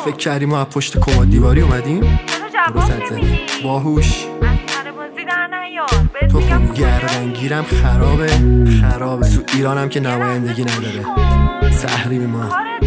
فکر کردیم ما از پشت کمد دیواری اومدیم؟ درست زدی باهوش تو خوب گردنگیرم خرابه تو ایرانم که نمایندگی نداره تحریم ما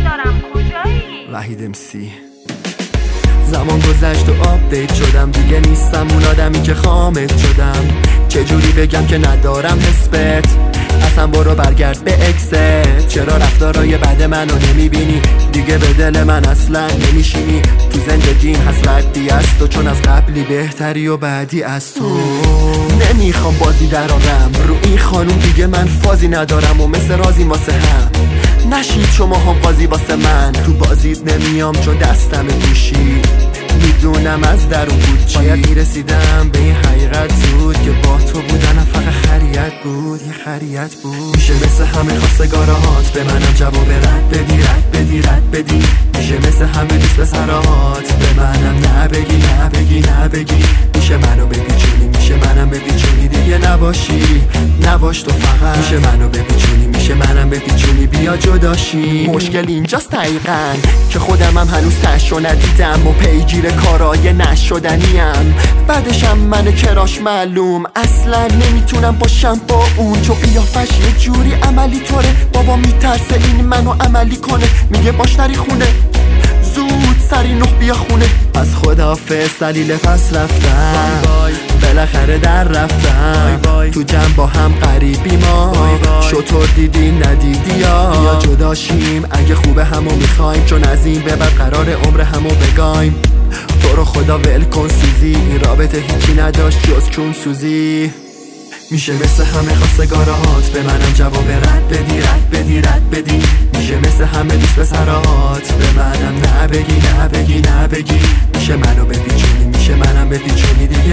وحید امسی زمان گذشت و آپدیت شدم دیگه نیستم اون آدمی که خامت شدم چجوری بگم که ندارم نسبت اصلا برو برگرد به اکست چرا رفتارای بد منو نمیبینی دیگه به دل من اصلا نمیشینی تو زندگیم هست ردی از تو چون از قبلی بهتری و بعدی از تو نمیخوام بازی درارم رو این خانوم دیگه من فازی ندارم و مثل رازی واسه هم نشید شما هم قاضی واسه من تو بازیت نمیام چون دستم گوشی میدونم از درون بود چی باید میرسیدم به این حقیقت زود که با تو بودنم فقط خریت بود یه خریت بود میشه مثل همه خواستگارات به منم جواب رد بدی میشه مثل همه دوست به سرات به منم نه بگی میشه منو بپیچونی میشه منم بپیچونی دیگه نباش تو فقط میشه منو بپیچونی میشه منم بپیچونی بیا جداشی مشکل اینجاست دقیقاً که خودم هم هنوز تشو ندیدم و پیگیر کارای نشدنیم بعدشم من کراش معلوم اصلا نمیتونم باشم با اون چون قیافش یه جوری عملی طوره بابا میترسه این منو عملی کنه میگه باش نری خونه زود سری نخ بیا خونه از خداحافظ دلیل پس رفتم بالاخره در رفتم تو جمع با هم قریبی ما شطور دیدی ندیدی یا جداشیم اگه خوبه همو میخوایم چون از این به بعد قرار عمر همو بگایم تو رو خدا ول کن سوزی این رابطه هیچی نداشت جز چون سوزی میشه مثل همه خواستگارات به منم جواب رد بدی میشه مثل همه دوست به سرات به منم نه بگی میشه منو بپیچونی میشه منم بپیچونی دیگه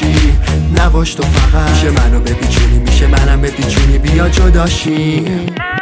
نباش تو فقط میشه منو بپیچونی میشه منم بپیچونی بیا جداشی